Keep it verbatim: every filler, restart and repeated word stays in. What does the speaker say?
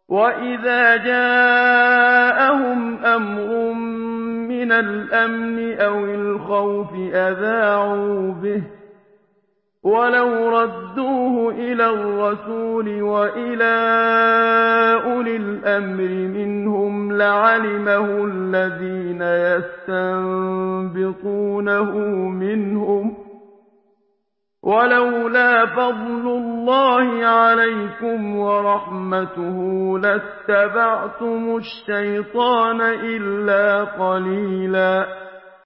وَإِذَا جَاءَهُمْ أَمْرٌ مِّنَ الْأَمْنِ أَوِ الْخَوْفِ أَذَاعُوا بِهِ ۖ وَلَوْ رَدُّوهُ إِلَى الرَّسُولِ وَإِلَىٰ أُولِي الْأَمْرِ مِنْهُمْ لَعَلِمَهُ الَّذِينَ يَسْتَنبِطُونَهُ مِنْهُمْ ۗ وَلَوْلَا فَضْلُ اللَّهِ عَلَيْكُمْ وَرَحْمَتُهُ لَاتَّبَعْتُمُ الشَّيْطَانَ إِلَّا قَلِيلًا